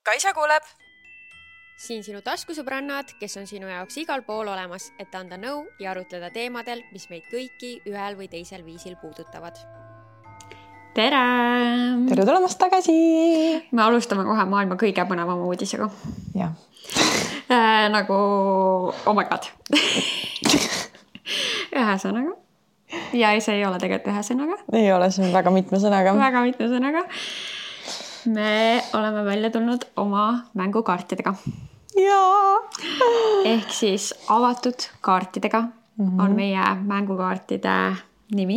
Kaisa kuuleb! Siin sinu taskusõbrannad, kes on sinu jaoks igal pool olemas, et anda nõu ja arutleda teemadel, mis meid kõiki ühel või teisel viisil puudutavad. Tere! Tere tulemast tagasi! Me alustame kohe maailma kõige põnevama uudisega. Jah. Nagu, oh my god. Ühe sõnaga. Ja see ei ole tegelikult ühe sõnaga. Ei ole, see on väga mitme sõnaga. Väga mitme sõnaga. Me oleme välja tulnud oma mängukaartidega. Jaa! Ehk siis avatud kaartidega on meie mängukaartide nimi.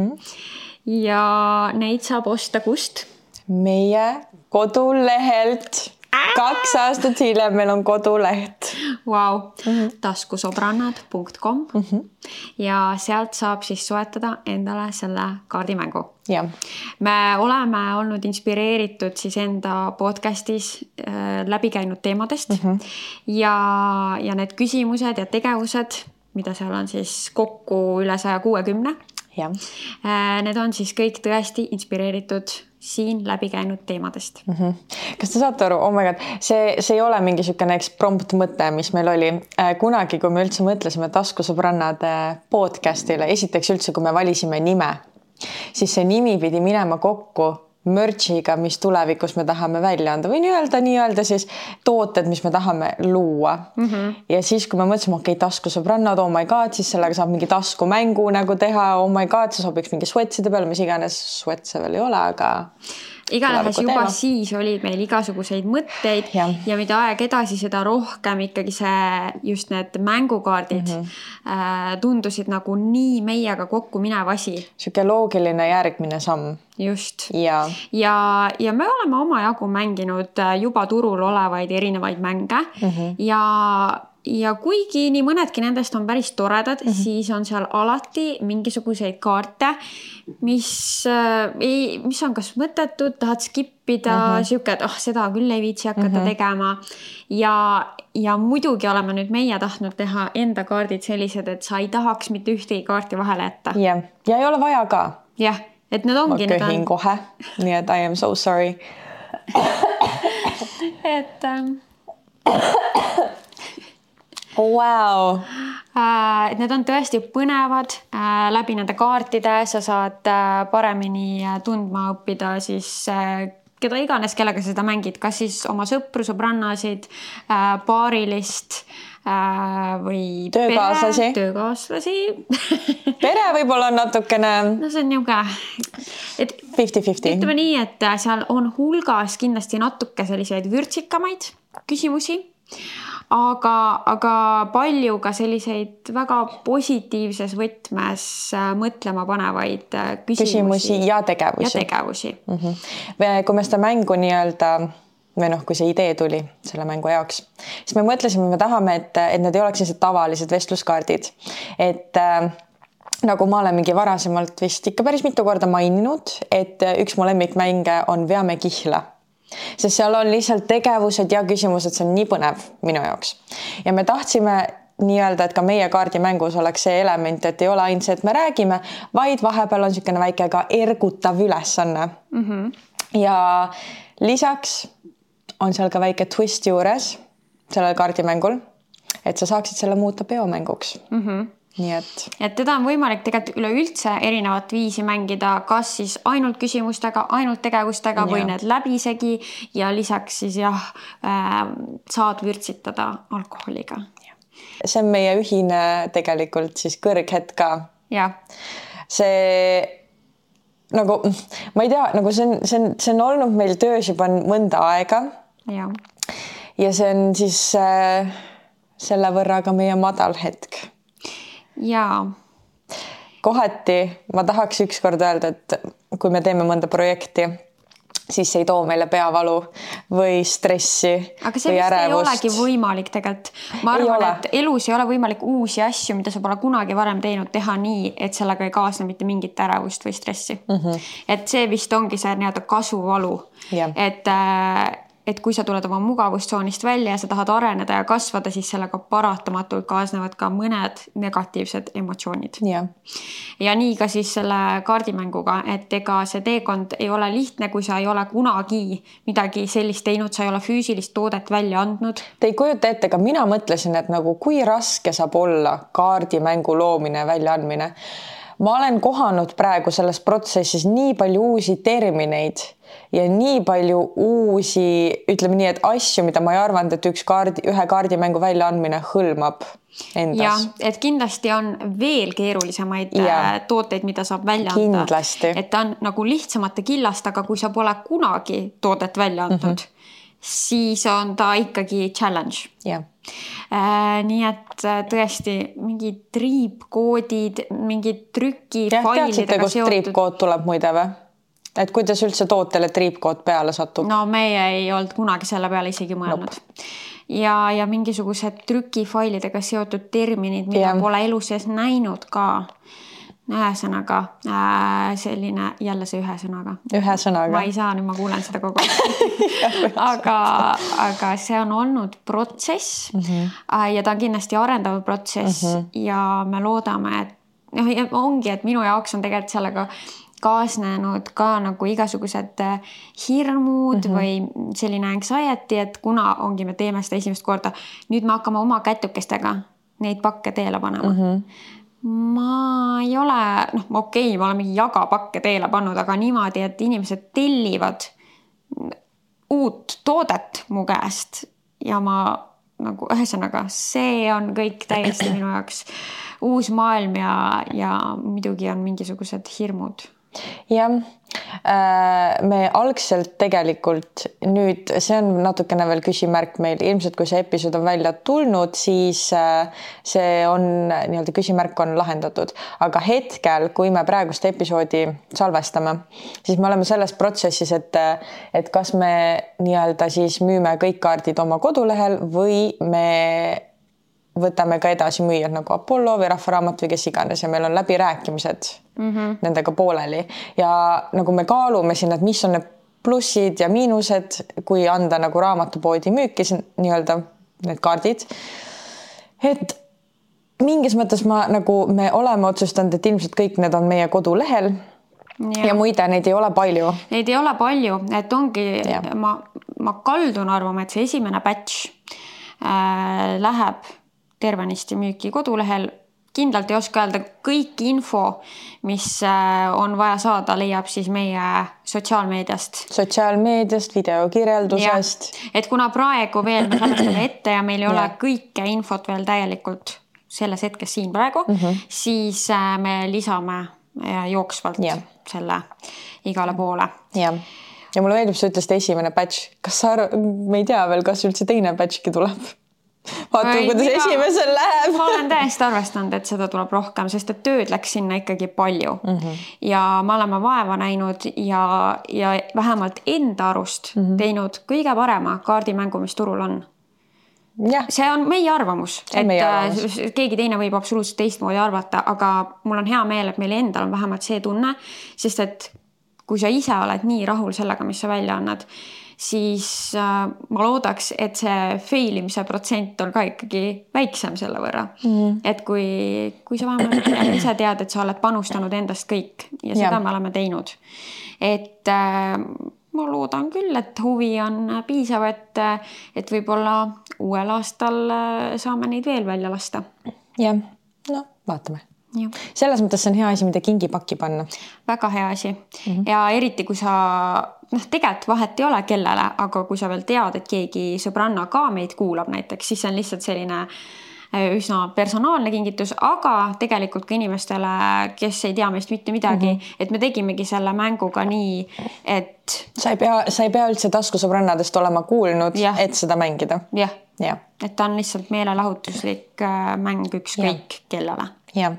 Ja neid saab osta kust? Meie kodulehelt. 2 aastat hiljem meil on koduleht. Wow. taskusobrannad.com ja sealt saab siis soetada endale selle kaardimängu. Ja. Me oleme olnud inspireeritud siis enda podcastis läbi käinud teemadest ja need küsimused ja tegevused, mida seal on siis kokku üle 160. Ja. Need on siis kõik tõesti inspireeritud siin läbi käinud teemadest. Kas te saate aru, oh my god, see ei ole mingi sükene prompt mõte, mis meil oli. Kunagi, kui me üldse mõtlesime taskusõbrannade podcastile, esiteks üldse, kui me valisime nime, siis see nimi pidi minema kokku merchiga, mis tulevikus me tahame välja anda või nii-öelda siis tooted, mis me tahame luua. Ja siis, kui me mõtlesime, okei, taskusõbrannad, oh my god, siis sellega saab mingi taskumängu nagu teha, oh my god, see sobiks mingi sweatside peale, mis iganes sweatse veel ei ole, aga igatahes juba siis oli meil igasuguseid mõtteid ja mida aeg edasi, seda rohkem ikkagi just need mängukaardid tundusid nagu nii meiega kokku minev asi. Siuke loogiline järgmine samm. Just. Ja me oleme omajagu mänginud juba turul olevaid erinevaid mänge ja kuigi nii mõnedki nendest on päris toredad, siis on seal alati mingisuguseid kaarte, mis on kas mõttetud, tahad skippida, siuke, et seda küll ei viitsi hakata tegema. Ja muidugi oleme nüüd meie tahtnud teha enda kaardid sellised, et sa ei tahaks mitte ühtegi kaarti vahele jätta. Ja ei ole vaja ka. Jah, et need ongi. Ma köhin kohe, nii et I am so sorry. Et wow. Need on tõesti põnevad läbi nende kaartide, sa saad paremini tundma õppida siis keda iganes, kellega seda mängid, kas siis oma sõpru, sõbrannasid, paarilist või töökaaslasi. Pere võib-olla on natukene. No see on niuke, et 50-50. Ütleme nii, et seal on hulgas kindlasti natuke selliseid vürtsikamaid küsimusi, aga palju ka selliseid väga positiivses võtmes mõtlema panevaid küsimusi ja tegevusi. Kui me seda mängu nii-öelda, või kui see idee tuli selle mängu jaoks, siis me mõtlesime, me tahame, et need ei oleks sellised tavalised vestluskaardid. Et nagu ma olen mingi varasemalt vist ikka päris mitu korda maininud, et üks mu lemmikmänge on Veame kihla. Sest seal on lihtsalt tegevused ja küsimused, see on nii põnev minu jaoks. Ja me tahtsime nii-öelda, et ka meie kaardimängus oleks see element, et ei ole ainult see, et me räägime, vaid vahepeal on selline väike ka ergutav ülesanne. Ja lisaks on seal ka väike twist juures sellel kaardimängul, et sa saaksid selle muuta peomänguks. Nii et teda on võimalik tegelikult üleüldse erinevat viisi mängida, kas siis ainult küsimustega, ainult tegevustega või need läbisegi ja lisaks siis saad vürtsitada alkoholiga. See on meie ühine tegelikult siis kõrghetk ka. Ja. See nagu, ma ei tea, nagu see on olnud meil töös juba mõnda aega. Ja see on siis selle võrra ka meie madal hetk. Jaa. Kohati ma tahaks ükskord öelda, et kui me teeme mõnda projekti, siis ei too meile peavalu või stressi või ärevust. Aga see vist ei olegi võimalik tegelikult. Ma arvan, et elus ei ole võimalik uusi asju, mida sa pole kunagi varem teinud, teha nii, et sellega ei kaasne mitte mingit ärevust või stressi. Et see vist ongi see nii-öelda kasuvalu. Et et kui sa tuled oma mugavustsoonist välja ja sa tahad areneda ja kasvada, siis sellega paratamatult kaasnevad ka mõned negatiivsed emotsioonid. Ja nii ka siis selle kaardimänguga, et ega see teekond ei ole lihtne, kui sa ei ole kunagi midagi sellist teinud, sa ei ole füüsilist toodet välja andnud. Te ei kujuta ette, ka mina mõtlesin, et nagu kui raske saab olla kaardimängu loomine, väljaandmine. Ma olen kohanud praegu selles protsessis nii palju uusi termineid ja nii palju uusi, ütleme nii, et asju, mida ma ei arvanud, et ühe kaardimängu väljaandmine hõlmab endas. Ja, et kindlasti on veel keerulisemaid tooteid, mida saab välja anda. Kindlasti. Et ta on nagu lihtsamate killast, aga kui sa pole kunagi toodet välja andnud, siis on ta ikkagi challenge. Nii et tõesti mingid triipkoodid, mingid trükifailidega teadsite, kust triipkood tuleb muide või? Et kuidas üldse tootele triipkood peale satub? No meie ei olnud kunagi selle peale isegi mõelnud. Ja mingisugused trükifailidega seotud terminid, mida pole elu sees näinud ka. Ühesõnaga, selline, jälle see ühesõnaga. Ma ei saa, nüüd ma kuulen seda kogu aeg. aga see on olnud protsess ja ta on kindlasti arendav protsess ja me loodame, et ongi, et minu jaoks on tegelikult sellega kaasnenud ka nagu igasugused hirmud või selline anxiety, et kuna ongi, me teeme seda esimest korda, nüüd me hakkame oma kätukestega neid pakke teele panema. Ma ei ole, ma olen mingi jagapakke teele pannud, aga niimoodi, et inimesed tellivad uut toodet mu käest ja ma nagu ühesõnaga, see on kõik täiesti minu jaoks uus maailm ja muidugi on mingisugused hirmud. Jah, me algselt tegelikult nüüd, see on natukene veel küsimärk meil, ilmselt kui see episood on välja tulnud, siis see on, nii-öelda küsimärk on lahendatud, aga hetkel, kui me praegust episoodi salvestame, siis me oleme selles protsessis, et kas me nii-öelda siis müüme kõik kaardid oma kodulehel või me võtame ka edasi müüjad nagu Apollo või Rahvaraamat või kes iganes ja meil on läbirääkimised nendega pooleli ja nagu me kaalume siin, et mis on need plussid ja miinused, kui anda nagu raamatupoodi müüki nii-öelda need kaardid, et mingis mõttes me oleme otsustanud, et ilmselt kõik need on meie kodulehel ja muide, neid ei ole palju. Neid ei ole palju, et ongi, ma kaldun arvama, et see esimene batch läheb tervenisti müüki kodulehel. Kindlalt ei oska öelda, kõik info, mis on vaja saada, leiab siis meie sotsiaalmeediast, videokirjeldusest. Et kuna praegu veel me salvestame ette ja meil ei ole kõike infot veel täielikult selles hetkes siin praegu, siis me lisame jooksvalt selle igale poole. Ja mulle meeldib, sa ütlesid esimene batch. Me ei tea veel, kas üldse teine batchki tuleb? Vaatame, kuidas esimesel läheb. Ma olen täiesti arvestanud, et seda tuleb rohkem, sest et tööd läks sinna ikkagi palju. Ja me oleme vaeva näinud ja vähemalt enda arust teinud kõige parema kaardimängu, mis turul on. See on meie arvamus, et keegi teine võib absoluutselt teistmoodi arvata, aga mul on hea meel, et meil endal on vähemalt see tunne, sest et kui sa ise oled nii rahul sellega, mis sa välja annad, siis ma loodaks, et see failimise protsent on ka ikkagi väiksem selle võrra. Et kui sa vähemalt ise tead, et sa oled panustanud endast kõik ja seda me oleme teinud. Et ma loodan küll, et huvi on piisav, et võib-olla uuel aastal saame neid veel välja lasta. Jah, vaatame. Selles mõttes see on hea asi, mida kingipakki panna. Väga hea asi. Ja eriti, kui sa tegelikult vahet ei ole kellele, aga kui sa veel tead, et keegi sõbranna ka meid kuulab näiteks, siis see on lihtsalt selline üsna personaalne kingitus, aga tegelikult ka inimestele, kes ei tea meist mitte midagi, et me tegimegi selle mänguga nii, et sa ei pea üldse taskusõbrannadest olema kuulnud, et seda mängida. Jah, et ta on lihtsalt meelelahutuslik mäng ükskõik kellele. Jah.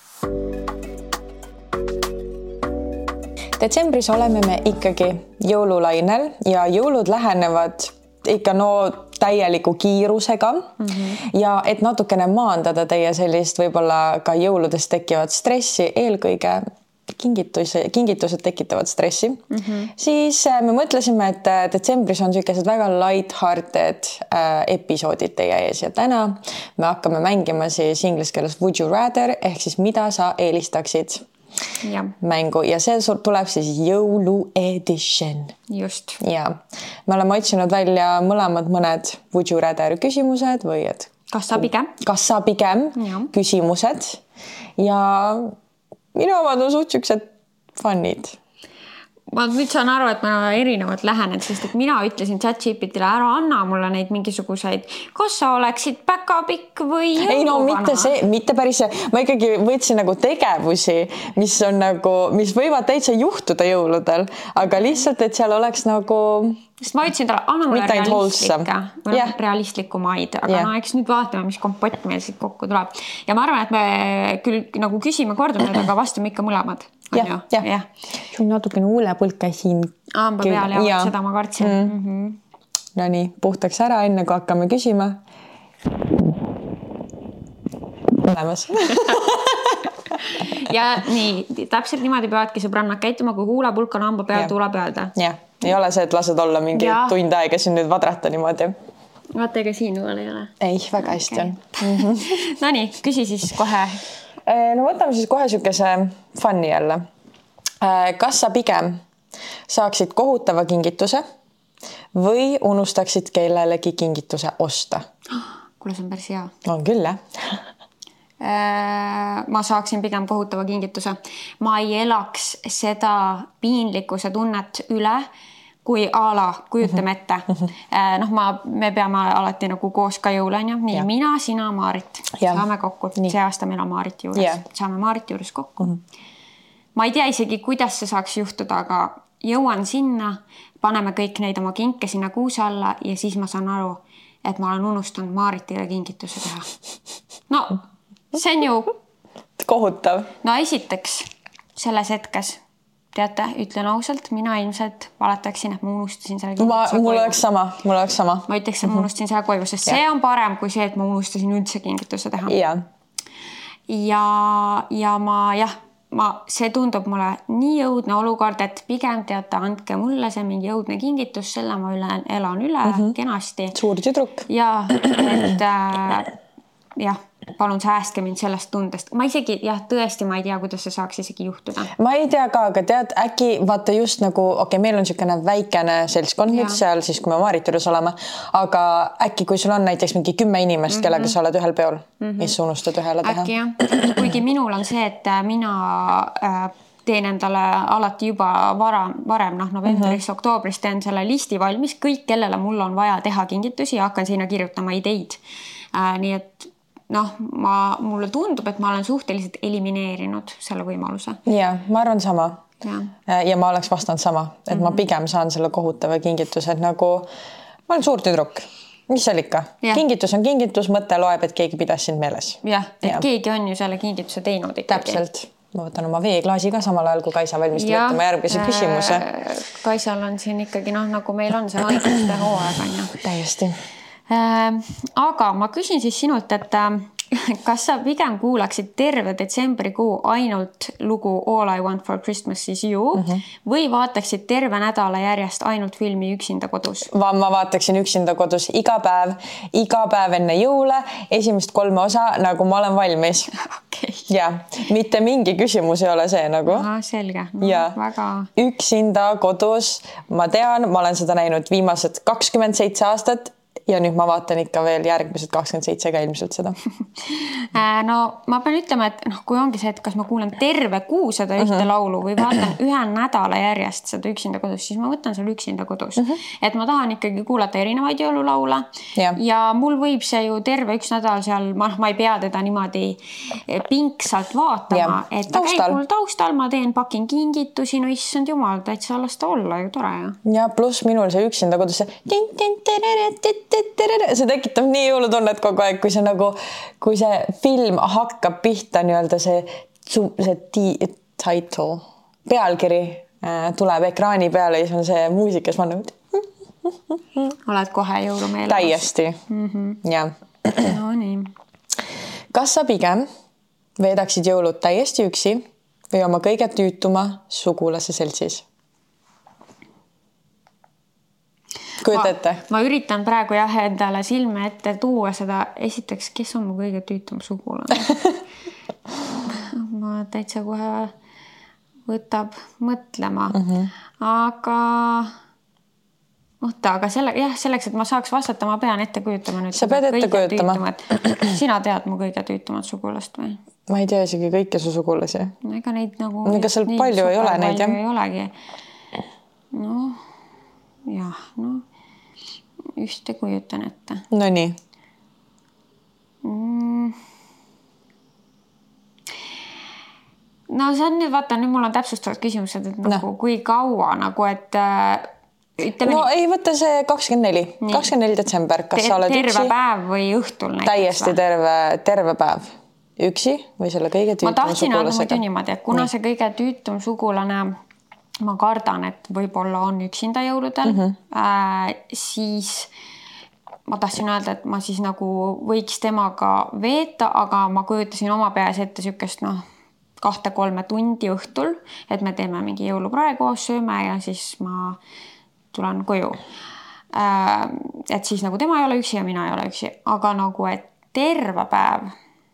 Detsembris oleme me ikkagi jõululainel ja jõulud lähenevad ikka täieliku kiirusega ja et natukene maandada teie sellist võib-olla ka jõuludest tekkivat stressi, eelkõige kingitused tekitavad stressi, siis me mõtlesime, et detsembris on sellised väga light-hearted episoodid teie ees ja täna me hakkame mängima siis inglise keeles Would you rather ehk siis mida sa eelistaksid mängu ja see tuleb siis jõulu edition. Just. Ja me oleme otsinud välja mõlemad mõned Would you rather küsimused või et kas sa pigem küsimused ja minu omad on suht siuksed funnid. Ma nüüd saan aru, et me oleme erinevad lähened, sest et mina ütlesin ChatGPTile ära anna mulle neid mingisuguseid, kas sa oleksid päkapikk või ei no mitte see, mitte päris see, ma ikkagi võtsin nagu tegevusi, mis on nagu, mis võivad täitsa juhtuda jõuludel, aga lihtsalt, et seal oleks nagu sest ma ütlesin talle, anna mulle realistlikumaid, aga no eks nüüd vaatame, mis kompott meil siit kokku tuleb. Ja ma arvan, et me küll nagu küsime kordamine, aga vastame ikka mõlemad. Jah. Sul natukene huulepulka siin. Amba peal ja seda ma kartsin. No nii, puhtaks ära enne, kui hakkame küsima. Olemas. Ja nii, täpselt niimoodi peavadki sõbrannad käituma, kui huulepulk on amba peal, tuleb öelda. Jah, ei ole see, et lased olla mingi tund aega siin nüüd vadrata niimoodi. Vaata, ega siin veel ei ole. Ei, väga hästi on. No nii, küsi siis kohe. No võtame siis kohe siukese funni jälle. Kas sa pigem saaksid kohutava kingituse või unustaksid kellelegi kingituse osta? Kuule, see on päris hea. On küll, jah. Ma saaksin pigem kohutava kingituse. Ma ei elaks seda piinlikkuse tunnet üle, kui kujutame ette. Me peame alati nagu koos ka jõulanja. Nii, mina, sina, Maarit. Saame kokku. See aasta meil on Maarit juures. Saame Maarit juures kokku. Ma ei tea isegi, kuidas see saaks juhtuda, aga jõuan sinna, paneme kõik neid oma kinke sinna kuuse alla ja siis ma saan aru, et ma olen unustanud Maaritile kingituse teha. No, see on ju kohutav. No esiteks selles hetkes teate, ütlen ausalt, mina ilmselt valetaksin, et ma unustasin selle kingituse koju. Mul oleks sama. Ma ütleks, et ma unustasin selle koju, sest see on parem kui see, et ma unustasin üldse kingituse teha. Ja see tundub mulle nii jõudne olukord, et pigem teate, andke mulle see mingi jõudne kingitus, selle ma elan üle kenasti. Suur tüdruk. Ja, et palun säästke mind sellest tundest. Ma isegi, tõesti ma ei tea, kuidas see saaks isegi juhtuda. Ma ei tea ka, aga tead, äkki vaata just nagu, meil on niisugune väikene seltskond nüüd seal, siis kui me Maarit juures oleme, aga äkki kui sul on näiteks mingi 10 inimest, kellega sa oled ühel peol, mis unustad ühele teha? Äkki jah. Kuigi minul on see, et mina teen endale alati juba varem novembris, oktoobris teen selle listi valmis, kõik, kellele mul on vaja teha kingitusi ja hakkan sinna kirjutama ideid. Nii et mulle tundub, et ma olen suhteliselt elimineerinud selle võimaluse. Ja, ma arvan sama. Ja ma oleks vastanud sama, et ma pigem saan selle kohutava kingituse, et nagu ma olen suur tüdruk. Mis seal ikka? Kingitus on kingitus, mõte loeb, et keegi pidas sind meeles. Jah, et keegi on ju selle kingituse teinud ikkagi. Täpselt. Ma võtan oma veeklaasi ka samal ajal, kui Kaisa valmistab võtama järgmise küsimuse. Kaisal on siin ikkagi, nagu meil on see haiguste hooaeg on ju. Täiesti. Aga ma küsin siis sinult, et kas sa pigem kuulaksid terve detsembrikuu ainult lugu All I Want for Christmas is You või vaataksid terve nädala järjest ainult filmi Üksinda kodus? Ma vaataksin Üksinda kodus iga päev enne jõule, esimest 3 osa, nagu ma olen valmis. Okay. Ja, mitte mingi küsimus ei ole see nagu. Selge. Väga... Üksinda kodus, ma tean, ma olen seda näinud viimased 27 aastat ja nüüd ma vaatan ikka veel järgmised 27 ka ilmselt seda. No ma pean ütlema, et kui ongi see, et kas ma kuulen terve kuu seda ühte laulu või vaatan ühe nädala järjest seda Üksinda kodus, siis ma võtan seal Üksinda kodus. Et ma tahan ikkagi kuulata erinevaid jõululaule ja mul võib see ju terve üks nädal seal, ma ei pea teda niimoodi pingsalt vaatama, et ta käib mul taustal, ma pakin kingitusi, no issand jumal, täitsa lasta olla ju tore. Ja pluss minul see Üksinda kodus see tekitab nii jõulutunnet kogu aeg, kui see film hakkab pihta nii-öelda see title, pealkiri tuleb ekraani peale ja siis on see muusikas ma oled kohe jõulumeeles. Täiesti. Ja. No nii. Kas sa pigem veedaksid jõulud täiesti üksi või oma kõige tüütuma sugulase seltsis? Kujuta ette? Ma üritan praegu endale silme ette tuua seda. Esiteks, kes on mu kõige tüütum sugulane? Ma täitsa kohe võtab mõtlema. Aga selleks, et ma saaks vastata, ma pean ette kujutama nüüd. Sa pead ette kujutama. Sina tead mu kõige tüütumat sugulast või? Ma ei tea isegi kõike su sugulasi. Ega neid nagu... Ega seal palju ei ole neid, jah? Ei olegi. Ühte kujutan ette. No nii. No see on nüüd, vaata, nüüd mul on täpsustavad küsimused, et nagu kui kaua nagu, et ei võta see 24 detsember. Kas sa oled terve päev või õhtul näiteks? Täiesti terve päev. Üksi või selle kõige tüütum sugulasega? Ma tahtsin anda muidu niimoodi, et kuna see kõige tüütum sugulane, ma kardan, et võib-olla on üksinda jõuludel, siis ma tahtsin öelda, et ma siis nagu võiks temaga veeta, aga ma kujutasin oma peas ette sükest 2-3 tundi õhtul, et me teeme mingi jõuluprae koos, sööme ja siis ma tulen koju. Et siis nagu tema ei ole üksi ja mina ei ole üksi, aga nagu, et terve päev,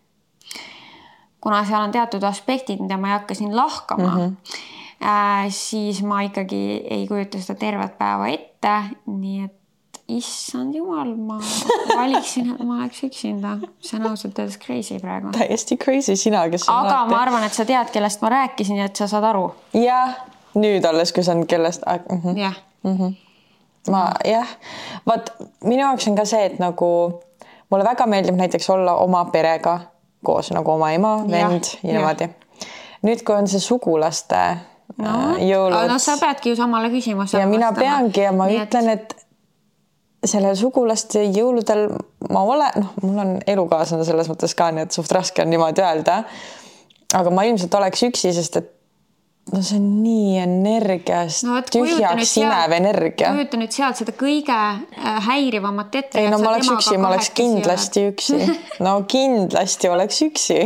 kuna seal on teatud aspektid, mida ma ei hakka siin lahkama, siis ma ikkagi ei kujuta seda tervet päeva ette, nii et issand jumal, ma valiksin, et ma oleks üksinda. See on ausalt öeldes crazy praegu. Täiesti crazy sina, kes on aga ma arvan, et sa tead, kellest ma rääkisin ja et sa saad aru. Jah, nüüd alles, kui sa on kellest... Jah. Vaat, minu jaoks on ka see, et nagu mulle väga meeldib näiteks olla oma perega koos, nagu oma ema, vend ja niimoodi. Nüüd, kui on see sugulaste jõulud... No sa peadki ju samale küsimusele ja mina peangi ja ma ütlen, et sellel sugulaste jõuludel ma olen, mul on elukaaslane selles mõttes ka, nii et suht raske on niimoodi öelda, aga ma ilmselt oleks üksi, sest et see on nii energiast, tühjaks sinev energia. Kujuta nüüd sealt seda kõige häirivamat ette. Ei, ma oleks üksi, ma oleks kindlasti üksi. No kindlasti oleks üksi.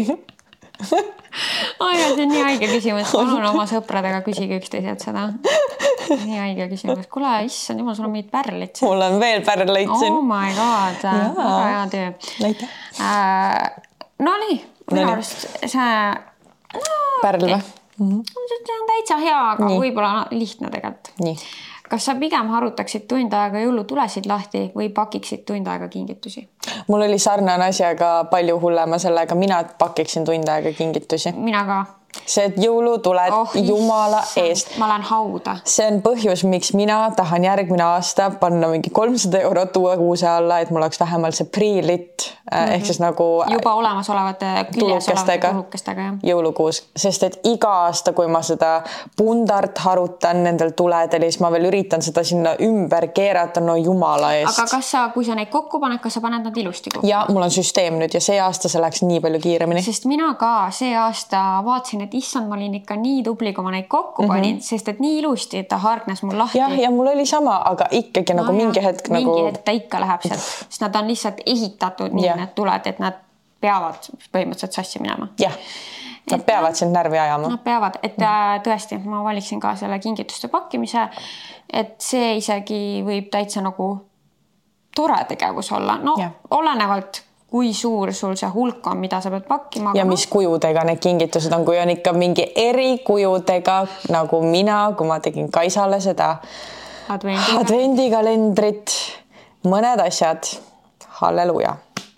See on nii haige küsimus. Palun oma sõpradega küsige üksteiselt seda. Nii haige küsimus. Kuule, issand, jumal, sul on mingid pärlid. Mul on veel pärleid siin. Oh my god. Väga hea töö. No nii, minu arust see... Pärl või? See on täitsa hea, aga võib-olla lihtne tegelikult. Nii. Kas sa pigem harutaksid tund aega jõulutulesid lahti või pakiksid tund aega kingitusi? Mul oli sarnane asi, aga palju hullema sellega. Mina pakiksin tund aega kingitusi. Mina ka. See, et jõulutuled jumala eest. Ma lähen hauda. See on põhjus, miks mina tahan järgmine aasta panna mingi 300 € uue kuuse alla, et mul oleks vähemalt see pre-lit ehk siis nagu juba olemasolevate tulukestega jõulukuus, sest et iga aasta, kui ma seda pundart harutan nendel tuledel, siis ma veel üritan seda sinna ümber keerata, no jumala eest. Aga kui sa neid kokku paned, kas sa paned nad ilusti kokku? Ja mul on süsteem nüüd ja see aasta see läks nii palju kiiremini. Sest mina ka see aasta vaatasin, et issand, ma olin ikka nii tubli, kui ma neid kokku panin, sest et nii ilusti, et ta hargnes mul lahti. Ja mul oli sama, aga ikkagi nagu mingi hetk mingi hetk ta ikka läheb sealt, sest nad on lihtsalt ehitatud nii need tuled, et nad peavad põhimõtteliselt sassi minema. Jah, nad peavad sind närvi ajama. Nad peavad, et tõesti, ma valiksin ka selle kingituste pakkimise, et see isegi võib täitsa nagu tore tegevus olla. No olenevalt kui suur sul see hulk on, mida sa pead pakkima. Ja mis kujudega need kingitused on, kui on ikka mingi erikujudega, nagu mina, kui ma tegin Kaisale seda advendikalendrit, mõned asjad, halleluja.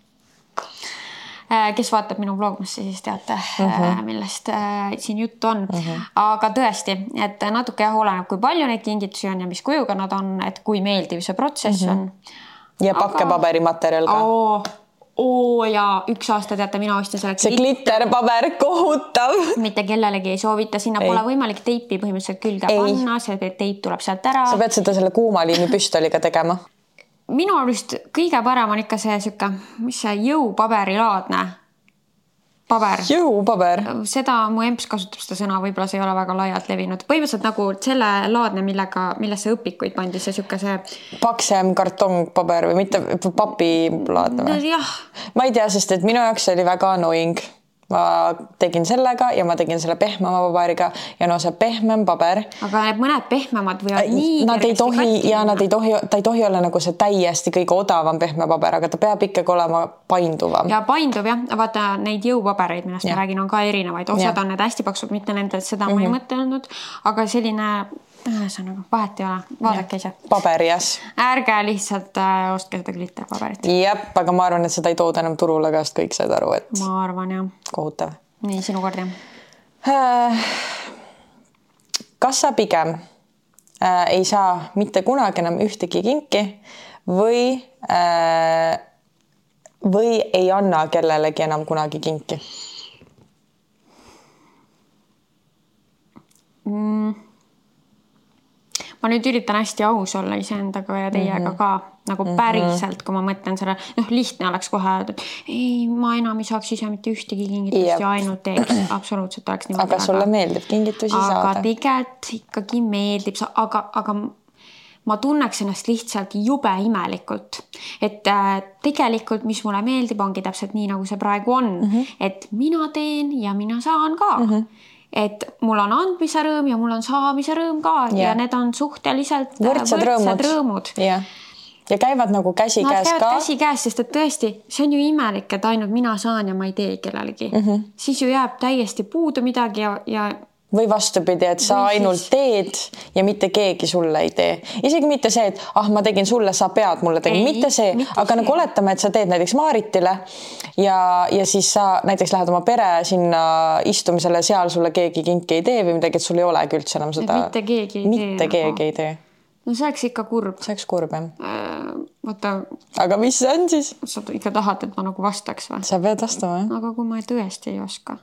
Kes vaatab minu vlogmasse, siis teate, millest siin jutt on. Aga tõesti, et natuke oleneb, kui palju neid kingitusi on ja mis kujuga nad on, et kui meeldiv see protsess on. Ja pakkepaberimaterjal ka. Ja üks aasta teate, mina ostsin selle see glitterpaber kohutav. Mitte kellelegi ei soovita, sinna pole võimalik teipi põhimõtteliselt külge panna, see teip tuleb sealt ära. Sa pead seda selle kuumaliini püstoliga tegema. Minu arust kõige parem on ikka see süke, mis see jõupaberilaadne paber. Jõupaber. Seda mu emps kasutab seda sõna, võib-olla see ei ole väga laialt levinud. Põhimõtteliselt nagu selle laadne, millesse õpikuid pandi, see süke see... Paksem kartongpaber või mitte papilaadne või? Jah. Ma ei tea, sest et minu jaoks oli väga annoying. ma tegin sellega ja ma tegin selle pehmema paberiga ja no see pehmem paber. Aga need mõned pehmemad võivad nii nad ei tohi ja nad ei tohi, ta ei tohi olla nagu see täiesti kõige odavam pehme paber, aga ta peab ikkagi olema painduvam. Ja painduv jah, vaata neid jõupabereid, millest ma räägin, on ka erinevaid. Osad on need hästi paksud, mitte nende, seda ma ei mõtelnud, aga selline ühesõnaga, vahet ei ole, vaadake ise. Paber, jas. Ärge lihtsalt ostke seda glitterpaberit. Jep, aga ma arvan, et seda ei tooda enam turule, kas kõik said aru, et ma arvan, jah. Kohutav. Nii, sinu kord, jah. Kas sa pigem ei saa mitte kunagi enam ühtegi kinki või ei anna kellelegi enam kunagi kinki? Ma nüüd üritan hästi aus olla iseendaga ja teiega ka nagu päriselt, kui ma mõtlen selle, lihtne oleks kohe öelda, et ei, ma enam ei saaks ise mitte ühtegi kingitust ja ainult teeks. Absoluutselt oleks niimoodi. Aga sulle meeldib kingitusi saada? Aga tegelikult ikkagi meeldib, aga ma tunneks ennast lihtsalt jube imelikult. Et tegelikult, mis mulle meeldib, ongi täpselt nii, nagu see praegu on. Et mina teen ja mina saan ka. Et mul on andmise rõõm ja mul on saamise rõõm ka ja need on suhteliselt võrdsed rõõmud. Ja käivad nagu käsi käes ka. Nad käivad käsi käes, sest et tõesti, see on ju imelik, et ainult mina saan ja ma ei tee kellelegi. Siis ju jääb täiesti puudu midagi ja või vastupidi, et sa ainult teed ja mitte keegi sulle ei tee. Isegi mitte see, et ma tegin sulle, sa pead mulle tegema. Mitte see, aga nagu oletame, et sa teed näiteks Maaritile ja siis sa näiteks lähed oma pere sinna istumisele, seal sulle keegi kinki ei tee või midagi, et sul ei olegi üldse enam seda. Mitte keegi ei tee. No see oleks ikka kurb. See oleks kurb, jah. Vaata. Aga mis see on siis? Sa ikka tahad, et ma nagu vastaks või? Sa pead vastama, jah. Aga kui ma tõesti ei oska.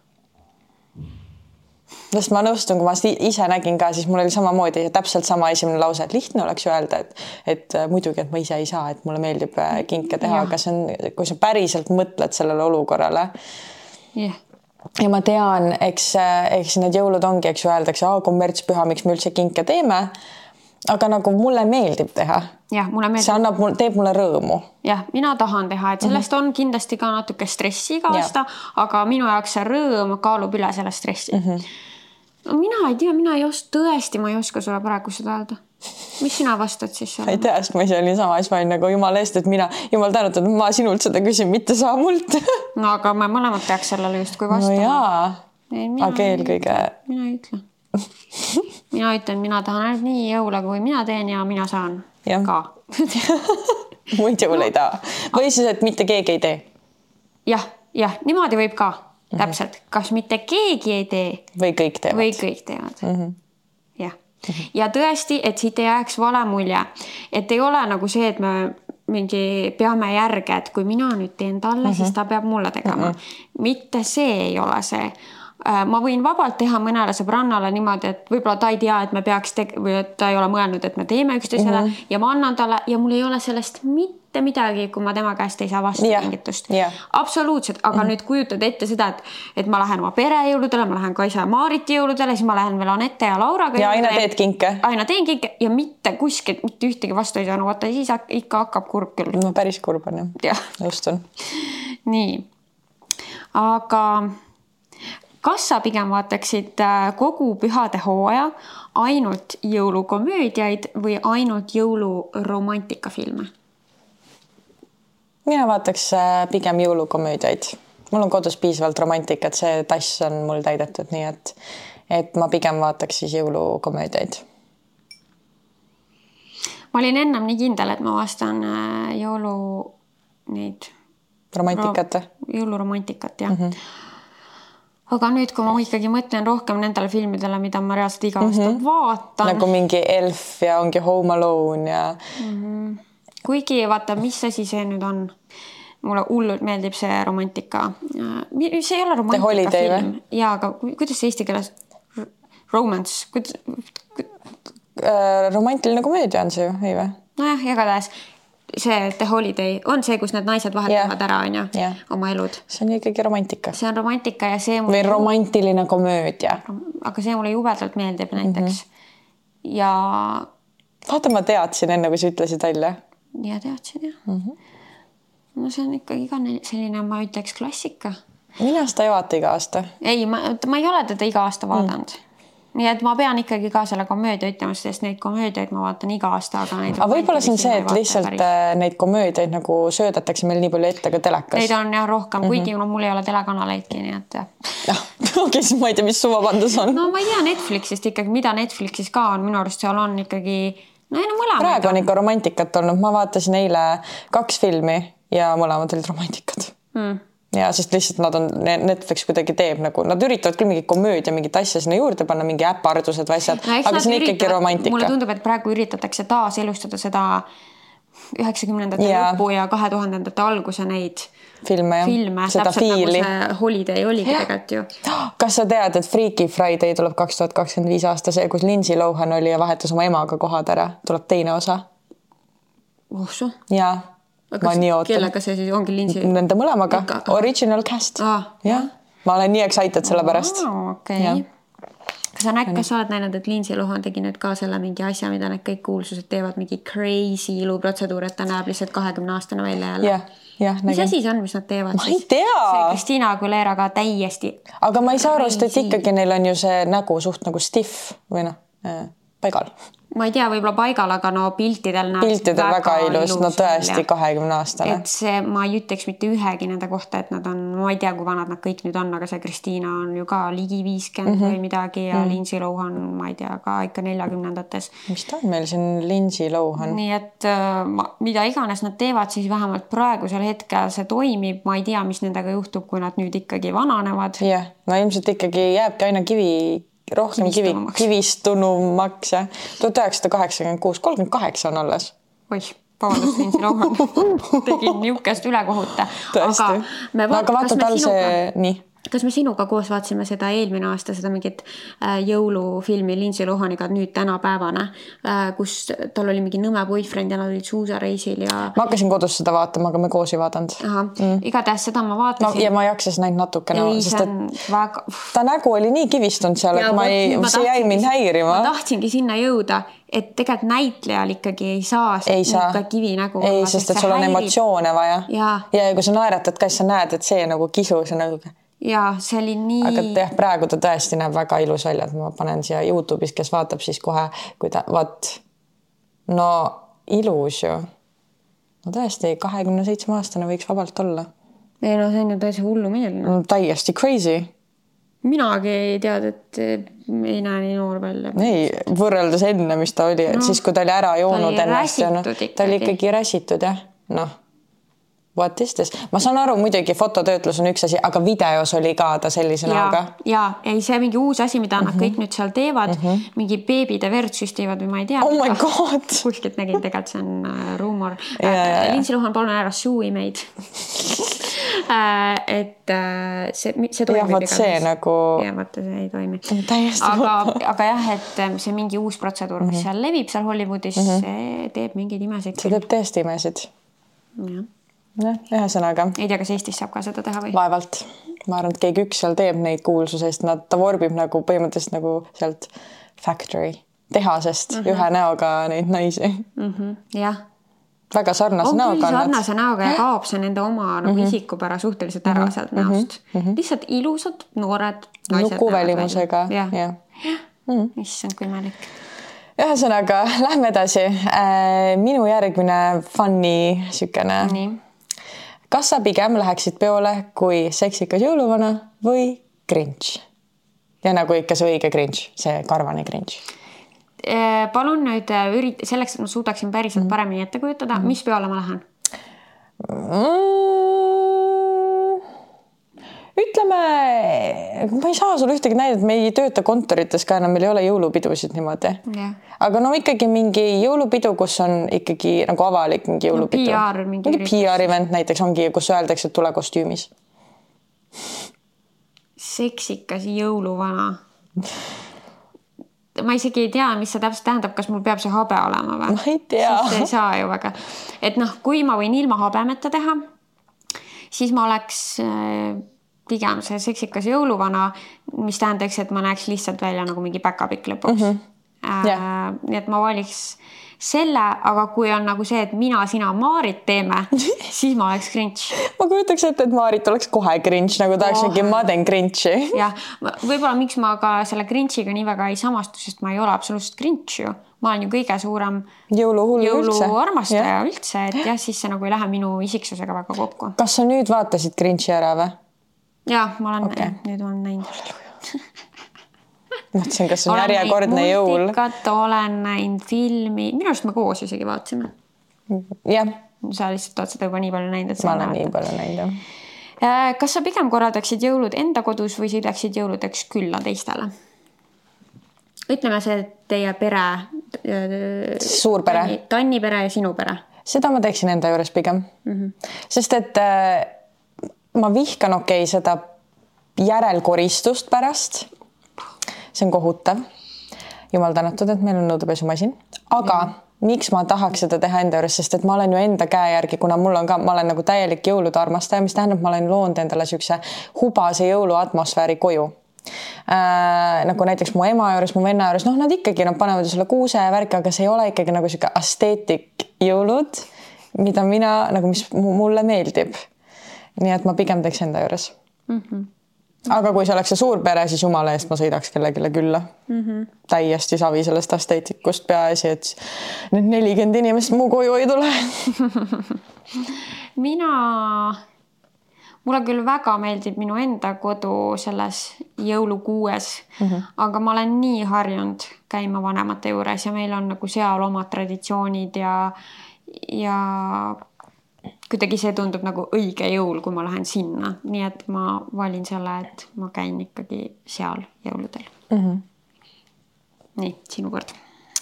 Sest ma nõustun, kui ma ise nägin ka, siis mul oli samamoodi täpselt sama esimene lause, et lihtne oleks ju öelda, et muidugi, et ma ise ei saa, et mulle meeldib kinke teha, aga see on, kui sa päriselt mõtled sellele olukorrale. Ja ma tean, eks need jõulud ongi, eks ju öeldakse, kommertspüha, miks me üldse kinke teeme, aga nagu mulle meeldib teha. See teeb mulle rõõmu. Jah, mina tahan teha, et sellest on kindlasti ka natuke stressi ka vasta, aga minu jaoks see rõõm kaalub üle selle stressi. Mina ei tea, ma ei oska sulle praegu seda öelda. Mis sina vastad siis? Ei tea, sest ma ise olin sama, siis ma olin nagu jumal eest, et jumal tänutud, et ma sinult seda küsin, mitte saa mult. No aga me mõlemad peaks sellele just kui vastama. No jaa, aga eelkõige. Mina ei ütle. Mina ütlen, mina tahan ainult nii jõule, kui mina teen ja mina saan ka. Muid jõule ei taha. Või siis, et mitte keegi ei tee. Jah, niimoodi võib ka. Täpselt. Kas mitte keegi ei tee? Või kõik teevad. Või kõik teevad. Jah. Ja tõesti, et siit ei jääks vale mulje. Et ei ole nagu see, et me mingi peame järge, et kui mina nüüd teen talle, siis ta peab mulle tegema. Mitte see ei ole see. Ma võin vabalt teha mõnele sõbrannale niimoodi, et võib-olla ta ei tea, et me peaks või et ta ei ole mõelnud, et me teeme üksteisele ja ma annan talle ja mul ei ole sellest mitte midagi, kui ma tema käest ei saa vastu mingitust. Absoluutselt, aga nüüd kujutad ette seda, et ma lähen oma pere jõuludele, ma lähen Kaisa ja Maariti jõuludele, siis ma lähen veel Anette ja Lauraga. Ja aina teed kinke. Aina teen kinke ja mitte kuskilt, mitte ühtegi vastu ei saa. No vaata, siis ikka hakkab kurb küll. No päris kurb on jah. Nõustun. Nii. Aga kas sa pigem vaataksid kogu pühade hooaja ainult jõulukomöödiaid või ainult jõuluromantikafilme? Mina vaataks pigem jõulukomöödiaid. Mul on kodus piisavalt romantikat, see tass on mul täidetud, nii et ma pigem vaataks siis jõulukomöödiaid. Ma olin ennem nii kindel, et ma vastan jõuluromantikat, jah. Aga nüüd, kui ma ikkagi mõtlen rohkem nendele filmidele, mida ma reaalselt iga aasta vaatan. Nagu mingi Elf ja ongi Home Alone ja... Kuigi vaata, mis asi see nüüd on? Mulle hullult meeldib see romantika. See ei ole romantika film. Ja, aga kuidas see eesti keeles? Romance. Romantiline komöödia on see ju, ei või? Nojah, igatahes. See The Holiday on see, kus need naised vahetavad ära oma elud. See on ikkagi romantika. See on romantika ja see... Või romantiline komöödia. Aga see mulle jubedalt meeldib näiteks. Ja... Vaata, ma teadsin enne, kui sa ütlesid välja. Ja teadsin, jah. No see on ikkagi ka selline, ma ütleks klassika. mina seda ei vaata iga aasta. Ei, ma ei ole teda iga aasta vaadanud. Nii et ma pean ikkagi ka selle komöödia ütlema, sest neid komöödiaid ma vaatan iga aasta, aga võib-olla see on see, et lihtsalt neid komöödiaid nagu söödetakse meil nii palju ette ka telekas. Neid on jah rohkem, kuigi mul ei ole telekanaleidki, nii et okei, siis ma ei tea, mis suvapandus on. No ma ei tea Netflixist ikkagi, mida Netflixis ka on, minu arust seal on ikkagi mõlemad. Praegu on ikka romantikat olnud, ma vaatasin eile 2 filmi ja mõlemad olid romantikad. Ja sest lihtsalt nad on, Netflix kuidagi teeb nagu, nad üritavad küll mingi komöödia, mingit asja sinna juurde panna, mingi äppardused või asjad, aga see on ikkagi romantika. Mulle tundub, et praegu üritatakse taas elustada seda 90ndate lõppu ja 2000ndate alguse neid filme, seda fiili. Nagu see Holiday oligi tegelikult ju. Kas sa tead, et Freaky Friday tuleb 2025 aasta see, kus Lindsay Lohan oli ja vahetas oma emaga kohad ära, tuleb teine osa. Uhsu? Jaa. Ma nii ootan. Kellega see siis ongi Lindsay? Nende mõlemaga. Original cast. Ja. Ma olen nii excited selle pärast. Okei. Kas sa oled näinud, et Lindsay Lohan tegi nüüd ka selle mingi asja, mida need kõik kuulsused teevad, mingi crazy iluprotseduur, et ta näeb lihtsalt 20-aastane välja jälle? Jah, mis asi see on, mis nad teevad? Ma ei tea. See Christina Aguilera ka täiesti. Aga ma ei saa arvast, et ikkagi neil on ju see nägu suht nagu stiff või paigal. Ma ei tea, võib-olla paigal, aga piltidel väga ilus, no tõesti 20-aastane. Et see, ma ei ütleks mitte ühegi nende kohta, et nad on, ma ei tea, kui vanad nad kõik nüüd on, aga see Christina on ju ka ligi 50 või midagi ja Lindsay Lohan, ma ei tea, ka ikka 40-ndates. Mis ta on meil siin Lindsay Lohan? Nii et mida iganes nad teevad, siis vähemalt praegusel hetkel see toimib, ma ei tea, mis nendega juhtub, kui nad nüüd ikkagi vananevad. Jah, no ilmselt ikkagi jääbki aina rohkem kivistunumaks, jah. 1986, 38 on alles. Oih, vabandust, Lindsay Lohan tegin niukest ülekohut. Tõesti. Aga vaata tal see, nii. Kas me sinuga koos vaatsime seda eelmine aasta, seda mingit jõulufilmi Lindsay Lohaniga nüüd tänapäevane, kus tal oli mingi nõme boyfriend ja nad olid suusareisil ja... Ma hakkasin kodus seda vaatama, aga me koos ei vaadanud. Igatahes seda ma vaatasin. No, ja ma jakses näinud natukene, sest väga... ta nägu oli nii kivistunud seal, et see jäi mind häirima. Ma tahtsingi sinna jõuda, et tegelikult näitlejal ikkagi ei saa kivi nägu. Ei, sest et sul on emotsioone vaja. Ja kui sa naeratad, kas sa näed, et see nagu kisu, see nagu... Ja see oli nii... Aga jah, praegu ta tõesti näeb väga ilus välja, et ma panen siia YouTube'is, kes vaatab siis kohe, kui ta, no ilus ju. No tõesti, 27-aastane võiks vabalt olla. Ei, no see on ju täiesti hullumeelne. No, täiesti crazy. Minagi ei tead, et ei näe nii noor välja. Ei, võrreldes enne, mis ta oli, siis kui ta oli ära joonud ennast. Ta oli ikkagi räsitud, jah. Noh. What is this? Ma saan aru, muidugi fototöötlus on üks asi, aga videos oli ka ta sellise näoga. Ja, ei see mingi uus asi, mida nad kõik nüüd seal teevad, mingi beebide verd süstivad või ma ei tea. Oh my god! Kuskilt nägin, tegelikult see on ruumor. Lindsay Lohan, palun ära suui meid. Et see toimib. Ja, see nagu... Ja, vaata, see ei toimi. Täiesti aga jah, et see mingi uus protseduur, mis seal levib seal Hollywoodis, see teeb mingeid imesid. See teeb tõesti imesid. Jah. Ühesõnaga. Ei tea, kas Eestis saab ka seda teha või? Vaevalt. Ma arvan, et keegi üks seal teeb neid kuulsusest. Ta vorbib nagu põhimõtteliselt nagu sealt factory tehasest ühe näoga neid naisi. Jah. Väga sarnase näoga. On sarnase näoga ja kaob see nende oma isikupära suhteliselt ära sealt näost. Lihtsalt ilusad, noored naised. Nukuvälimusega. Issand, kui imelik. Ühesõnaga, lähme edasi. Minu järgmine funny sükene. Nii. Kas sa pigem läheksid peole kui seksikas jõuluvana või Grinch? Ja nagu ikka see õige Grinch, see karvane Grinch. Palun nüüd selleks, et ma suudaksin päriselt paremini ette kujutada, mis peole ma lähen? Ütleme, ma ei saa sulle ühtegi näidata, me ei tööta kontorites ka enam, meil ei ole jõulupidusid niimoodi. Aga no ikkagi mingi jõulupidu, kus on ikkagi nagu avalik mingi jõulupidu. Mingi PR-event näiteks ongi, kus öeldakse, et tule kostüümis. Seksikas jõuluvana. Ma isegi ei tea, mis see täpselt tähendab, kas mul peab see habe olema või? Ma ei tea. Sest ei saa ju väga. Et kui ma võin ilma habemeta teha, siis ma oleks... pigem see seksikas jõuluvana, mis tähendaks, et ma näeks lihtsalt välja nagu mingi päkapikk lõpuks. Nii et ma valiks selle, aga kui on nagu see, et mina, sina, Maarit teeme, siis ma oleks cringe. Ma kujutaks ette, et Maarit oleks kohe cringe, nagu tahaks mingi ma teen cringe'i. Jah, võib-olla miks ma ka selle cringe'iga nii väga ei samastu, sest ma ei ole absoluutselt cringe ju. Ma olen ju kõige suurem jõuluarmastaja üldse, et jah, siis see nagu ei lähe minu isiksusega väga kokku. Kas sa nüüd vaatasid cringe'i ära või? Jah, ma olen nüüd olen näinud. Mõtlesin, kas on järjekordne jõul. Multikat, olen näinud filmi. Minu arust me koos isegi vaatasime. Jah. Sa lihtsalt oled seda juba nii palju näinud, et ma olen nii palju näinud, jah. Kas sa pigem korraldaksid jõulud enda kodus või sõidaksid jõuludeks külla teistele? Ütleme see teie pere. Suur pere. Tanni pere ja sinu pere. Seda ma teeksin enda juures pigem. Sest et ma vihkan seda järelkoristust pärast. See on kohutav. Jumal tänatud, et meil on nõudepesumasin. Aga miks ma tahaks seda teha enda juures, sest et ma olen ju enda käe järgi, kuna ma olen nagu täielik jõulude armastaja, mis tähendab, ma olen loonud endale siukse hubase jõuluatmosfääri koju. Nagu näiteks mu ema juures, mu venna juures, nad ikkagi panevad sulle kuuse ja värki, aga see ei ole ikkagi nagu siuke asteetik jõulud, mida mina, nagu mis mulle meeldib. Nii et ma pigem teeks enda juures. Aga kui see oleks see suur pere, siis jumala eest ma sõidaks kellegile külla. Täiesti savi sellest asteetikust peaasi, et need 40 inimest mu koju ei tule. Mulle küll väga meeldib minu enda kodu selles jõulukuues, aga ma olen nii harjunud käima vanemate juures ja meil on nagu seal omad traditsioonid ja kuidagi see tundub nagu õige jõul, kui ma lähen sinna. Nii et ma valin selle, et ma käin ikkagi seal jõuludel. Nii, sinu kord.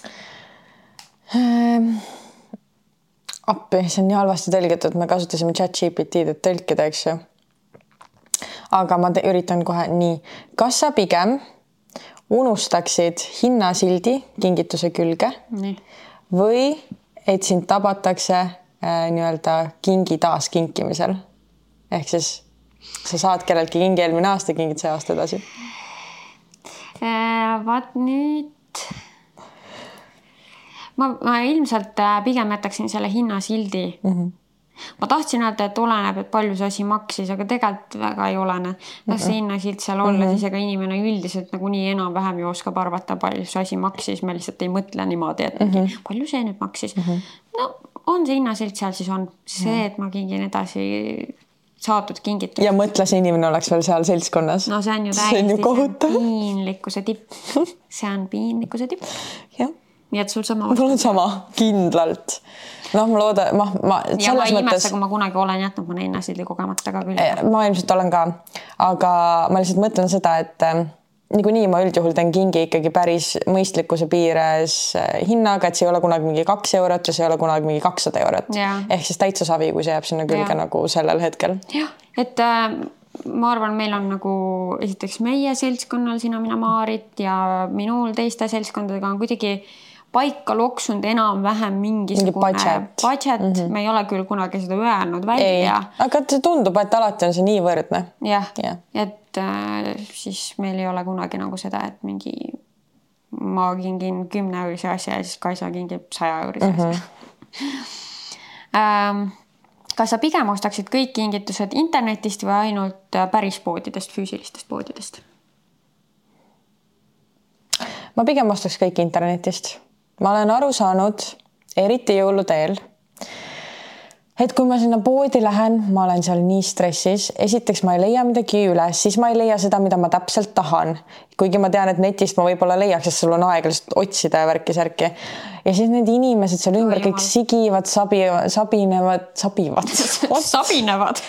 Appi, see on nii halvasti tõlgitud. Me kasutasime ChatGPT-d, et tõlkida, eks ju. Aga ma üritan kohe nii. Kas sa pigem unustaksid hinnasildi kingituse külge või et sind tabatakse nii-öelda kingi taas kinkimisel. Ehk siis sa saad kelleltki kingi eelmine aasta, kingid see aasta edasi. Vaat nüüd ma ilmselt pigem jätaksin selle hinnasildi. Ma tahtsin öelda, et oleneb, et palju see asi maksis, aga tegelikult väga ei olene. Las see hinnasild seal olla, siis ega inimene üldiselt nagu nii enam-vähem ju oskab arvata, palju see asi maksis. Me lihtsalt ei mõtle niimoodi, et palju see nüüd maksis. No on see hinnasild seal, siis on see, et ma kingin edasi saadud kingitud. Ja mõtle, see inimene oleks veel seal seltskonnas. No see on ju täiesti piinlikkuse tipp. See on piinlikkuse tipp. Jah. Nii et sul sama vastus. Mul on sama, kindlalt. Ma loodan, ma ei imesta, kui ma kunagi olen jätnud mõne hinnasildi kogemata ka küll. Ma ilmselt olen ka, aga ma lihtsalt mõtlen seda, et niikuinii ma üldjuhul teen kingi ikkagi päris mõistlikkuse piires hinnaga, et see ei ole kunagi mingi 2 eurot ja see ei ole kunagi mingi 200 eurot. Ehk siis täitsa savi, kui see jääb sinna külge nagu sellel hetkel. Jah, et ma arvan, meil on nagu esiteks meie seltskonnal, sina, mina, Maarit ja minul teiste seltskondadega on kuidagi paika loksunud enam-vähem mingisugune budget. Me ei ole küll kunagi seda öelnud välja. Aga see tundub, et alati on see nii võrdne. Jah, et siis meil ei ole kunagi nagu seda, et mingi ma kingin 10 eurise asja ja siis Kaisa kingib 100 eurise asja. Kas sa pigem ostaksid kõik kingitused internetist või ainult päris poodidest, füüsilistest poodidest? Ma pigem ostaks kõik internetist. Ma olen aru saanud, eriti jõuludeel, et kui ma sinna poodi lähen, ma olen seal nii stressis. Esiteks ma ei leia midagi üles, siis ma ei leia seda, mida ma täpselt tahan. Kuigi ma tean, et netist ma võib-olla leiaks, sest sul on aega lihtsalt otsida ja värki-särki. Ja siis need inimesed seal ümber kõik sigivad, sabinevad. Sabinevad.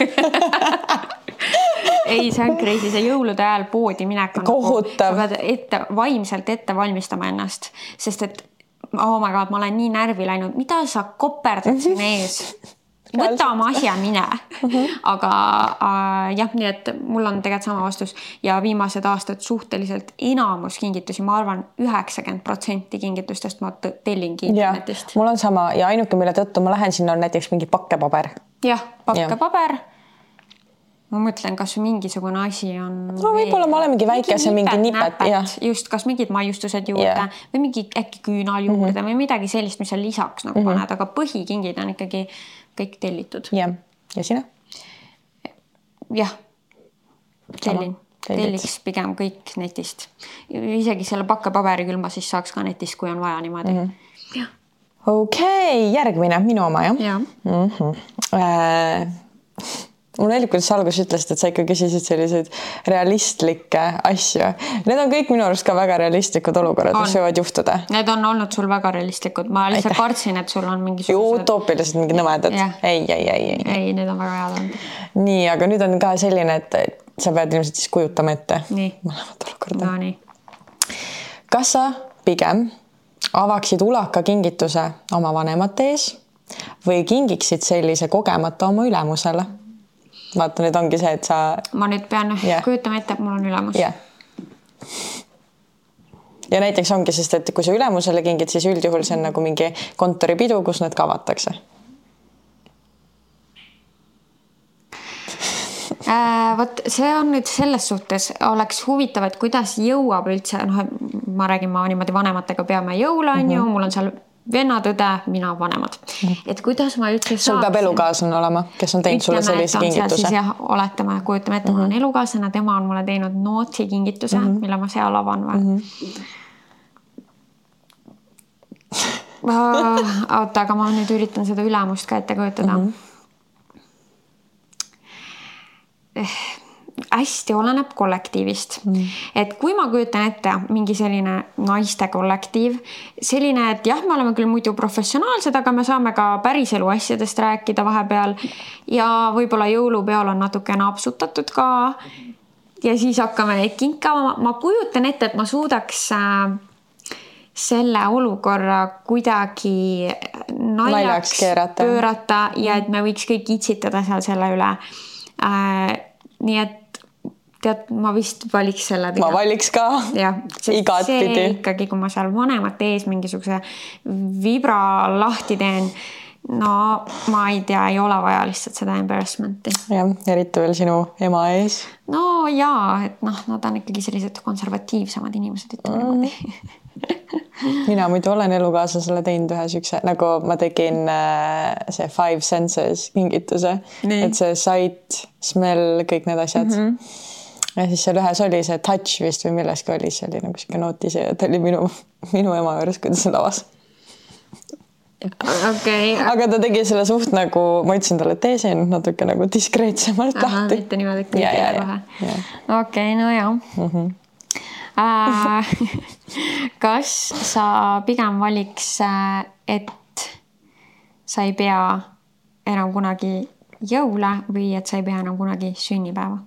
Ei, see on crazy, see jõulude ajal poodi minek on kohutav. Sa pead vaimselt ette valmistama ennast, sest et oh my God, ma olen nii närvi läinud. Mida sa koperdad siin ees? Võta oma asja mine. Aga jah, nii et mul on tegelikult sama vastus ja viimased aastad suhteliselt enamus kingitusi, ma arvan 90% kingitustest ma tellingi internetist. Mul on sama ja ainuke, mille tõttu ma lähen sinna on näiteks mingi pakkepaber. Jah, pakkepaber. ma mõtlen, kas mingisugune asi on... No võib-olla ma olen mingi väikese mingi nipet. Just, kas mingid maiustused juurde või mingi äkki küünal juurde või midagi sellist, mis seal lisaks nagu paned, aga põhikingid on ikkagi kõik tellitud. Ja sina? Jah, telliks pigem kõik netist. Isegi selle pakkepaberi küll ma siis saaks ka netist, kui on vaja niimoodi. Okei, järgmine, minu oma, jah? Mul meeldib, kuidas sa alguses ütlesid, et sa ikka küsisid selliseid realistlikke asju. Need on kõik minu arust ka väga realistlikud olukorrad, mis võivad juhtuda. Need on olnud sul väga realistlikud. Ma lihtsalt kartsin, et sul on mingisugused... Utoopilised mingi nõmedad. Ei, need on väga head olnud. Nii, aga nüüd on ka selline, et sa pead ilmselt siis kujutama ette. Nii. Mõlemat olukorda. No, nii. Kas sa pigem avaksid ulaka kingituse oma vanemate ees või kingiksid sellise kogemata oma ülemusele? Vaata, nüüd ongi see, et sa... Ma nüüd pean kujutama ette, et mul on ülemus. Ja näiteks ongi, sest et kui sa ülemusele kingid, siis üldjuhul see on nagu mingi kontoripidu, kus need kavatakse. Võt, see on nüüd selles suhtes oleks huvitav, et kuidas jõuab üldse, ma räägin, ma niimoodi vanematega peame jõule, on ju, mul on seal vennatõde, mina vanemad. Et kuidas ma üldse saaksin... Sul peab elukaaslane olema, kes on teinud sulle sellise kingituse. Siis oletame, kujutame ette, mul on elukaaslane, tema on mulle teinud nootsi kingituse, mille ma seal avan või. Oota, aga ma nüüd üritan seda ülemust ka ette kujutada. Hästi oleneb kollektiivist. Et kui ma kujutan ette mingi selline naiste kollektiiv, selline, et jah, me oleme küll muidu professionaalsed, aga me saame ka päriselu asjadest rääkida vahepeal ja võib-olla jõulupeol on natuke napsutatud ka ja siis hakkame neid kinkama. Ma kujutan ette, et ma suudaks selle olukorra kuidagi naljaks pöörata ja et me võiks kõik itsitada seal selle üle. Nii et tead, ma vist valiks selle pigem. Ma valiks ka. Igat pidi. See ikkagi, kui ma seal vanemate ees mingisuguse vibra lahti teen, no ma ei tea, ei ole vaja lihtsalt seda embarrassmenti. Jah, eriti veel sinu ema ees. No jaa, et nad on ikkagi sellised konservatiivsemad inimesed, ütleme niimoodi. Mina muidu olen elukaaslasele teinud ühe sükse, nagu ma tegin see 5 senses kingituse, et see sight, smell, kõik need asjad. Ja siis seal ühes oli see touch vist või milleski oli, see oli nagu siuke nootis ja ta oli minu ema juures, kui ta see lavas. Okay. Aga ta tegi selle suht nagu, ma ütlesin talle, et tee see natuke nagu diskreetsemalt lahti. Mitte niimoodi kõigile kohe. Okei, no jah. Kas sa pigem valiks, et sa ei pea enam kunagi jõule või et sa ei pea enam kunagi sünnipäeva?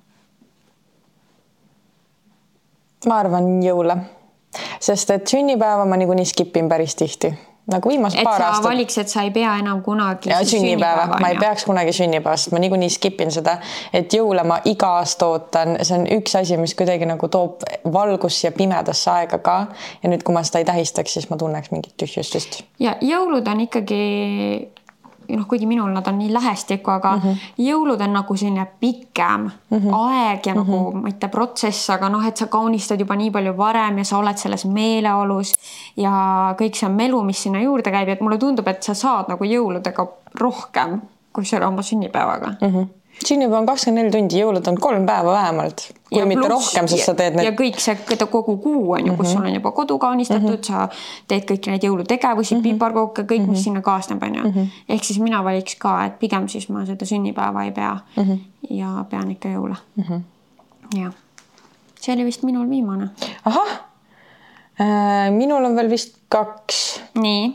Ma arvan jõule, sest et sünnipäeva ma niikuinii skipin päris tihti. Nagu viimased paar aastat. Et sa valiks, et sa ei pea enam kunagi sünnipäeva. Ma ei peaks kunagi sünnipäevast, ma niikuinii skipin seda, et jõule ma iga aasta ootan. See on üks asi, mis kuidagi nagu toob valgus ja pimedasse aega ka. Ja nüüd, kui ma seda ei tähistaks, siis ma tunneks mingit tühjustust. Ja jõulud on ikkagi, kuigi minul nad on nii lähestikku, aga jõulud on nagu selline pikem aeg ja nagu, ma ei tea, protsess, aga et sa kaunistad juba nii palju varem ja sa oled selles meeleolus ja kõik see on melu, mis sinna juurde käib, et mulle tundub, et sa saad nagu jõuludega rohkem kui selle oma sünnipäevaga. Sünnipäev on 24 tundi, jõulud on 3 päeva vähemalt, kui ja mitte rohkem, sest sa teed need... Ja kõik see kogu kuu on ju, kus sul on juba kodu kaunistatud, sa teed kõik need jõulutegevusi, piparkooke, kõik, mis sinna kaasneb on ju. Ehk siis mina valiks ka, et pigem siis ma seda sünnipäeva ei pea ja pean ikka jõule. Ja. See oli vist minul viimane. Ahah, minul on veel vist 2. Nii.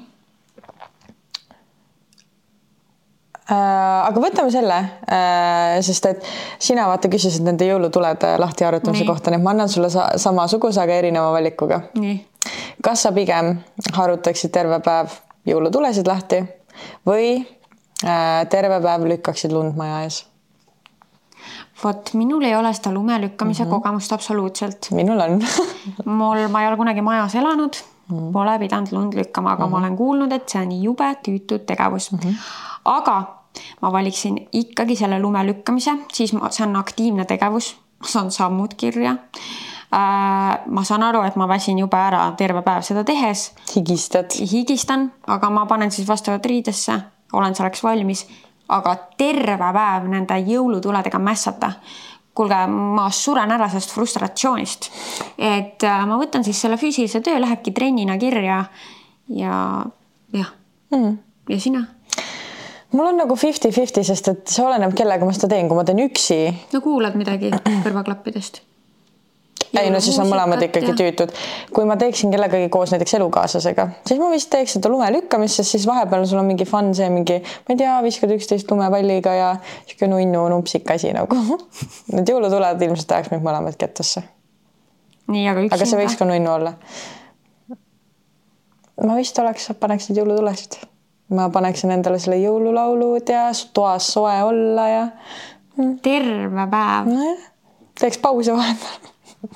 Aga võtame selle, sest et sina vaata küsisid nende jõulutulede lahti arutamise kohta, nii et ma annan sulle samasuguse, aga erineva valikuga. Nii. Kas sa pigem harutaksid terve päev jõulutulesid lahti või terve päev lükkaksid lund maja ees? Vot, minul ei ole seda lume lükkamise kogemust absoluutselt. Minul on. Ma ei ole kunagi majas elanud, pole pidanud lund lükkama, aga ma olen kuulnud, et see on jube tüütud tegevus. Aga ma valiksin ikkagi selle lume lükkamise, siis see on aktiivne tegevus, ma saan sammud kirja. Ma saan aru, et ma väsin juba ära terve päev seda tehes. Higistan, aga ma panen siis vastavalt riidesse, olen selleks valmis, aga terve päev nende jõulutuledega mässata. Kuulge, ma suren ära sellest frustratsioonist, et ma võtan siis selle füüsilise töö, lähebki trennina kirja ja sina? Mul on nagu 50-50, sest et see oleneb kellega ma seda teen, kui ma teen üksi. No kuulad midagi kõrvaklappidest? Ei, no siis on mõlemad ikkagi tüütud. Kui ma teeksin kellegagi koos näiteks elukaaslasega, siis ma vist teeks seda lume lükkamist, sest siis vahepeal sul on mingi fun, see mingi, ma ei tea, viskad 11 lumepalliga ja siuke nunnu numpsik asi nagu. Need jõulutuled ilmselt ajaks meid mõlemad kettasse. Nii, aga see võiks ka nunnu olla. Ma vist paneksid jõulutulesid. Ma paneksin endale selle jõululaulud ja toas soe olla ja... Terve päev. No jah, teeks pause vahepeal.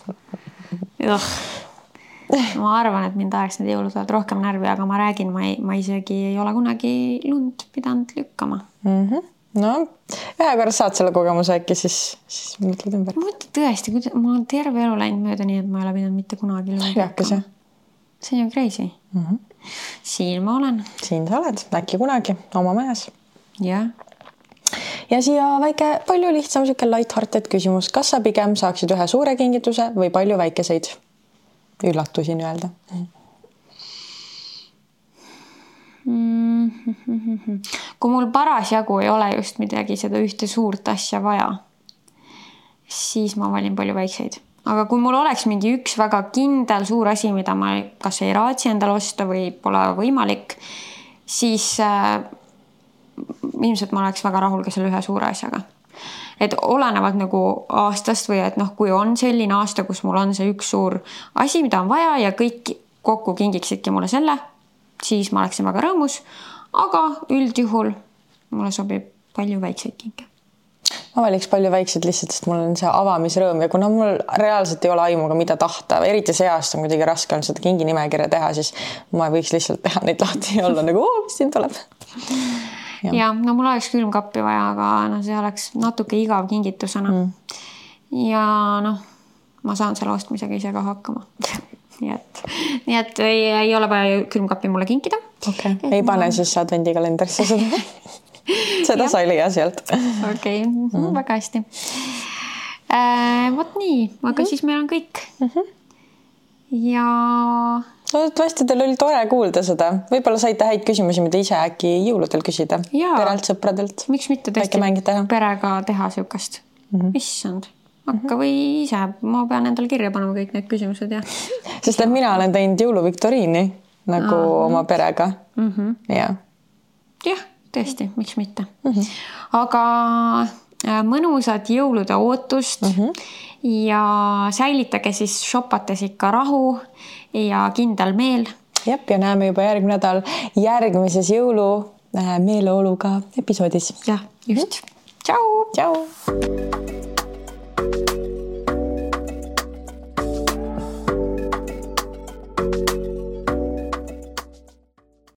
Ma arvan, et mind ajaks need jõulutuled rohkem närvi, aga ma räägin, ma isegi ei ole kunagi lund pidanud lükkama. No, ühe korra saad selle kogemuse äkki, siis mõtled ümber. Ma mõtled tõesti, mul on terve elu läinud mööda nii, et ma ei ole pidanud mitte kunagi lund lükkama. See on ju crazy. Siin ma olen. Siin sa oled, äkki kunagi oma majas. Jah. Ja siia palju lihtsam siuke light-hearted küsimus. Kas sa pigem saaksid ühe suure kingituse või palju väikeseid üllatusi nii-öelda? Kui mul parasjagu ei ole just midagi seda ühte suurt asja vaja, siis ma valin palju väikseid. Aga kui mul oleks mingi üks väga kindel suur asi, mida ma kas ei raatsi endale osta või pole võimalik, siis... ilmselt ma oleks väga rahul ka selle ühe suure asjaga. Et olenevad nagu aastast või et kui on selline aasta, kus mul on see üks suur asi, mida on vaja ja kõik kokku kingiksidki mulle selle, siis ma oleksin väga rõõmus, aga üldjuhul mulle sobib palju väikseid kinke. Ma valiks palju väikseid lihtsalt, sest mul on see avamisrõõm ja kuna mul reaalselt ei ole aimuga, mida tahta, eriti see aasta on kuidagi raske on seda kingi nimekirja teha, siis ma võiks lihtsalt teha neid lahti ja olla nagu, mis siin tuleb. Ja, no mul oleks külmkappi vaja, aga see oleks natuke igav kingitusena. Ja ma saan selle ostmisega ise ka hakkama. Nii et ei ole vaja külmkappi mulle kinkida. Okay. Ei pane siis advendikalendrisse seda. Seda sai leia sealt. Okei, väga hästi. Vot nii, aga siis meil on kõik. Ja... Tõesti, teil oli tore kuulda seda. Võib-olla saite häid küsimusi, mida ise äkki jõuludel küsida. Perelt, sõpradelt. Miks mitte tõesti perega teha siukest? Issand. Hakka või ise. Ma pean endale kirja panema kõik need küsimused. Ja. Sest et mina olen teinud jõuluviktoriini nagu oma perega. Jah, tõesti. Miks mitte? Aga mõnusad jõulude ootust ja säilitage siis shopates ikka rahu ja kindel meel. Jep, ja näeme juba järgmine nädal järgmises jõulu meeleoluga episoodis. Jah, just. Tšau! Tšau!